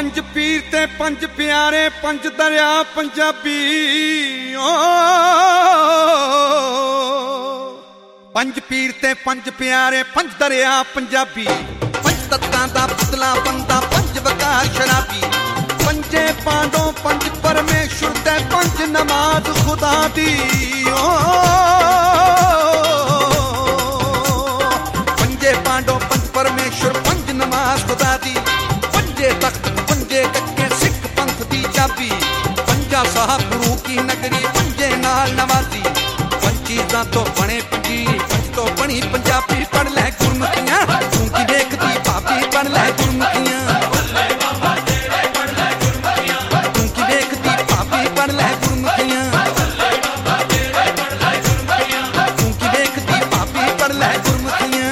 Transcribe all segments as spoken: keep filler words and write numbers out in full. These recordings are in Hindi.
पंज पीर ते पंज प्यारे पंज दरिया पंजाबी ओ पंज पीर ते पंज प्यारे पंज दरिया पंजाबी पंज तत्तां दा पुतला बंदा पंज वकार शराबी पंजे पांडो पंज परमेश्वर ते पंज नमाज खुदा दी ओ पंजे पांडो पंज परमेश्वर पंज नमाज खुदा दी पंजे तख्त पंजे टक्के सिख पंथ दी चाबी पंजा साहब गुरु की नगरी पंजे नाल नवाजी पंज चीज़ां तो बने पंजी पंज तो बनी पंजाबी पढ़ लै गुरमुखियां तू की देखदी भाभी पढ़ लै गुरमुखियां तू की देखदी भाभी पढ़ लै गुरमुखियां तू की देखदी भाभी पढ़ लै गुरमुखियां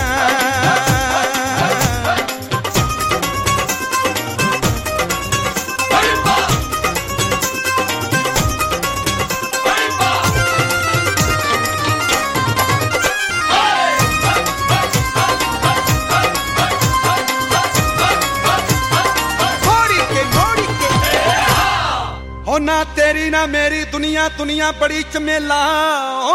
ना तेरी ना मेरी दुनिया दुनिया बड़ी चमेला ओ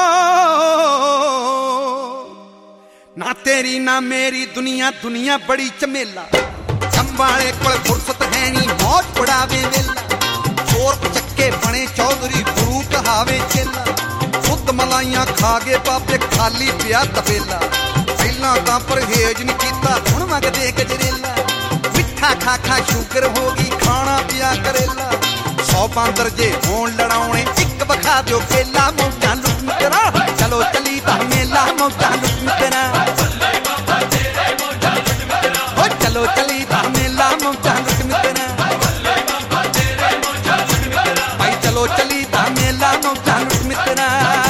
ना तेरी ना मेरी दुनिया दुनिया बड़ी चमेला चंबाले कोल फुर्सत है नी मौत पड़ावे वेला चोर चक्के बने चौधरी गुरु कहावे चेला खुद मलाइयां खा गए बाबे खाली पिया तबेला पहला तां परहेज नहीं कीता हुण मंगदे गजरेला मिठा खा खा शुगर होगी खाना पिया करेला सौ बांदर जे होण लड़ाउणे एक वखा दियो केला मौजा लुट मित्रा चलो चली ता मेला मौजा लुट मित्रा हो चलो चली ता मेला मौजा लुट मित्रा भाई चलो चली ता मेला मौजा लुट मित्रा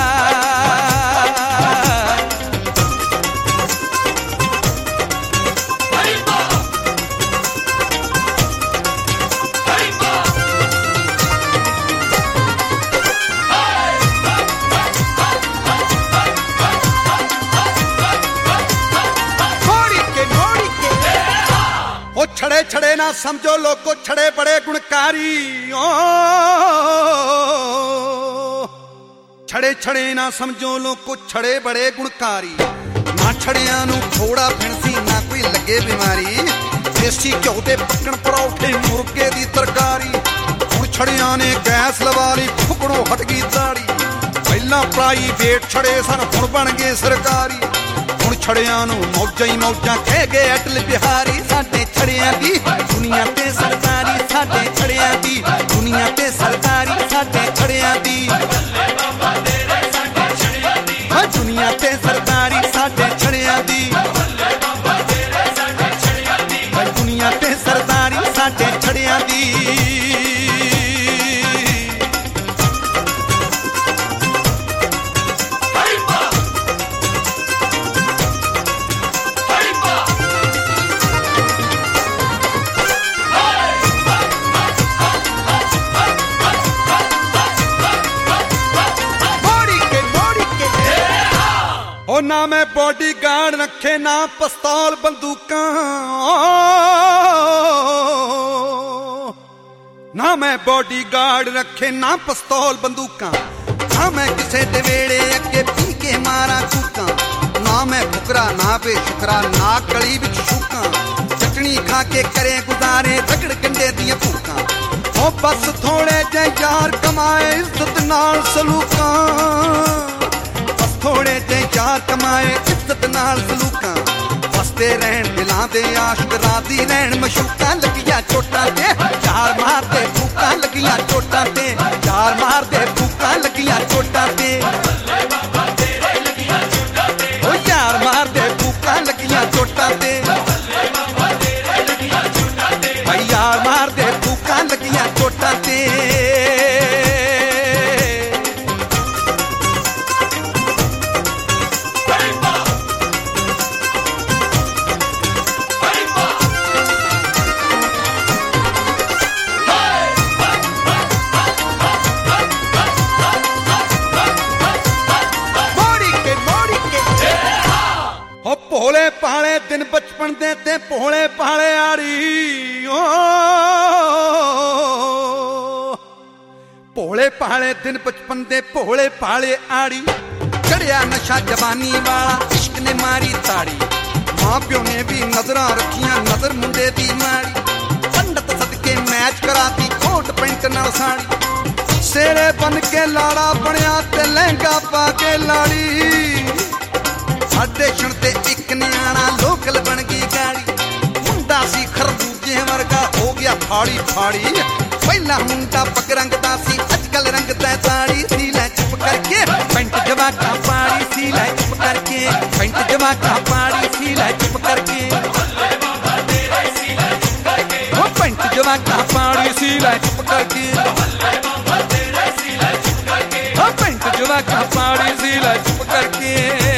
छड़े छड़े ना समझो लोगो छड़े बड़े गुणकारी ओ छड़े छड़े ना समझो लोगो छड़े बड़े गुणकारी ना छड़ियां नू थोड़ा फिणसी ना कोई लगे बीमारी देसी घ्यो दे पक्कण परौठे मुर्गे दी तरकारी हुण छड़ियां ने गैस लवा ली फुकड़ो हट गई दाड़ी पहला प्राइवेट छड़े सन हुण बन गए सरकारी हुण छड़ियां नू मौजां ही मौजां कह गए अटल बिहारी साडे छड़ियां दी दुनिया ते सरदारी साडे छड़ियां दी दुनिया ते सरदारी साडे छड़ियां दी हां दुनिया ते सरदारी साडे छड़ियां दी दुनिया ते सरदारी साडे छड़ियां दी ओ ना मैं बॉडी गार्ड रखे ना पिस्तौल बंदूकां ना मैं बॉडी गार्ड रखे ना पिस्तौल बंदूकां ना मैं किसे दे वेड़े अगे पी के मारा कूकां ना मैं फुकरा ना बेशुकरा ना गली विच शूकां चटनी खा के करे गुजारे रगड़ गंडे दियां भूकां ओ बस थोड़े जे यार कमाए इज्जत नाल सलूकां थोड़े जे यार कमाए इज्जत नाल सलूकां बसते रहन दिलां दे आशिक राजी रहन मशूकां लगिया चोटां ते यार मार दे फूकां लगिया चोटां ते यार मार दे फूकां लगिया चोटां ते ओ यार मार दे फूकां लगिया चोटां ते भाई यार मार दे फूकां लगिया चोटां ते भोले पाले दिन बचपन दे ते भोले भाले आड़ी ओ भोले भाले दिन बचपन दे भोले भाले आड़ी चढ़िया नशा जवानी वाला इश्क ने मारी ताड़ी मां प्यो ने भी नजरां रखियां नजर मुंडे दी माड़ी पंडित सदके मैच कराती कोट पैंट नाल साड़ी सेरे बन के लाड़ा बनया ते लहंगा पा के लाड़ी साडे छण ते इक न्याणा लोकल बन गई गाड़ी मुंडा सी खरबूजे वर्गा हो गया फाड़ी फाड़ी पहला मुंडा पग रंगदा सी अजकल रंगदा दाड़ी सी लै चुप करके पैंट जवाका पाड़ी सी लै चुप करके पैंट जवाका पाड़ी सी लै चुप करके वो पैंट जवाका पाड़ी सी लै चुप करके वो पैंट जवाका पाड़ी सी लै चुप करके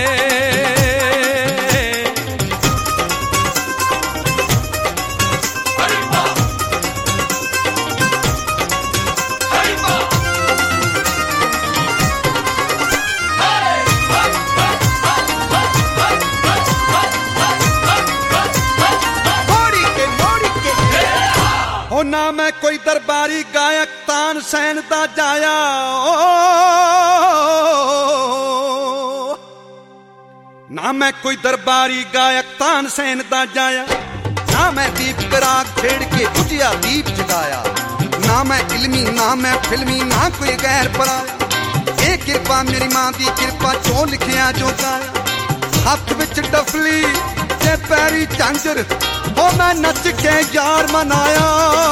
ना मैं कोई दरबारी गायक तानसेन दा जाया ना मैं कोई दरबारी गायक तानसेन दा जाया ना मैं दीप राग छेड़ के बुझिया दीप जगाया ना मैं इल्मी ना मैं फिल्मी ना कोई गैर पराया ये कृपा मेरी मां दी कृपा चो लिखिया जो गाया हथ विच डफली ते पैरी झांजर ओ मैं नच के यार मनाया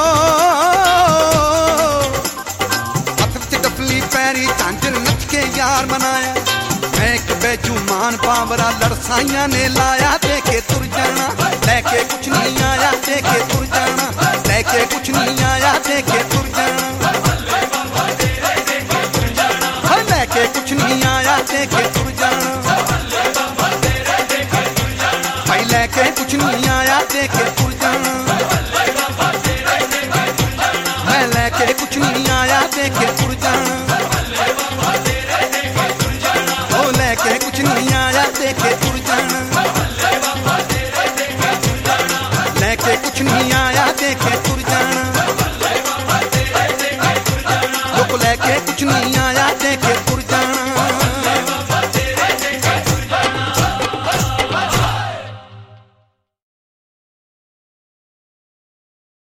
हथ विच डफली पैरी झांजर नच के यार मनाया मैं एक बेजुमान पावरा लड़साइया ने लाया देके तुर जाना लेके कुछ नहीं आया देके तुर जाना लेके कुछ नहीं आया देके तुर जाना लेके कुछ नहीं आया देके तुर जाना भाई लेके कुछ नहीं आया देके तुर जाना मैं लेके कुछ नहीं आया देके तुर जाना ओ लेके कुछ नहीं आया देके